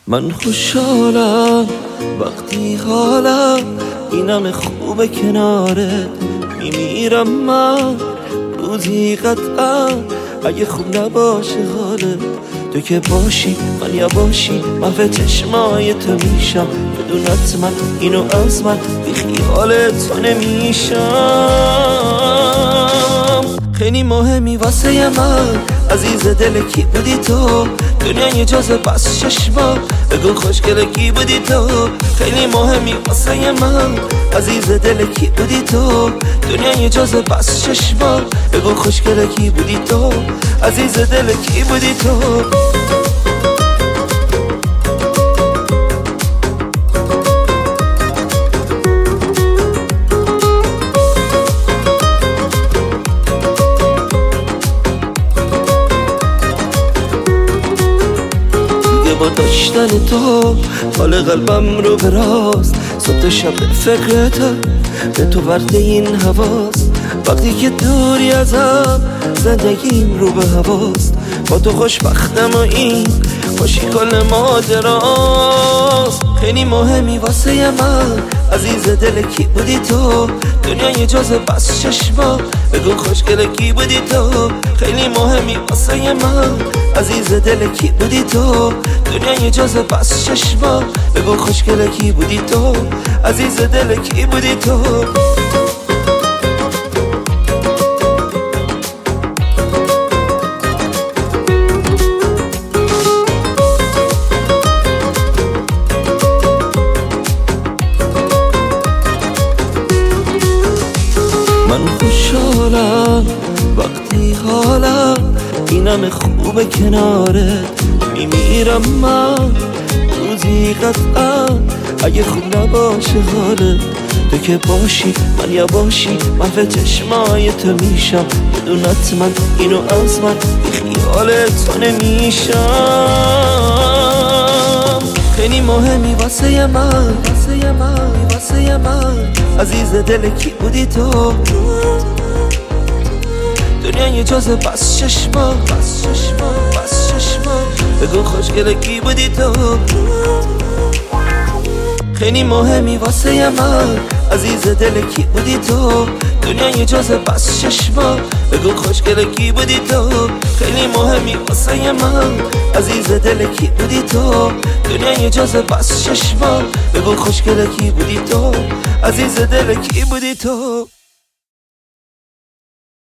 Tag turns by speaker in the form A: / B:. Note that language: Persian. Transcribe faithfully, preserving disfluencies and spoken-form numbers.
A: من خوشحالم وقتی حالم اینم خوبه کنارت میمیرم من روزی قطعا اگه خوب نباشه حالت تو که باشی من یا باشی من به چشمای تو میشم بدونت من اینو از من بی خیالت تو نمیشم خیلی مهمی واسه من عزیز دل کی بودی تو دنیای جازه بس چشما بگو خوشگل کی بودی تو خیلی مهمی واسه من عزیز دل کی بودی تو دنیای جازه بس چشما بگو خوشگل کی بودی تو عزیز دل کی بودی تو با داشتن تو حال قلبم رو به راست صبح شب به فکرته به تو ورد این هواست وقتی که دوری ازم زندگیم رو به هواست با تو خوشبختم و این خوشی کل ماجراست خیلی مهمی واسه من عزیز دل کی بودی تو دنیای جازه بس چشما بگو خوشگل کی بودی تو خیلی مهمی واسه من عزیز دل کی بودی تو دنیای جازه بس چشما بگو خوشگل کی بودی تو عزیز دل کی بودی تو من خوشحالم وقتی حالم اینم خوبه کنارت میمیرم من روزی قطعا اگه خوب نباشه حالت تو که باشی من یا باشی من به چشمای تو میشم بدونت من اینو از من بی خیالت تو نمیشم خیلی مهمی واسه من واسه من واسه من عزیز دل کی بودی تو دنیای جازه بس چشما بس چشما بس چشما بگو خوشگل کی بودی تو خیلی مهمی واسه من عزیز دل کی بودی تو دنیای جازه بس چشما بگو خوشگل کی بودی تو خیلی مهمی واسه من عزیز دل کی بودی تو دنیای جازه بس چشما بگو خوشگل کی بودی تو عزیز دل کی بودی تو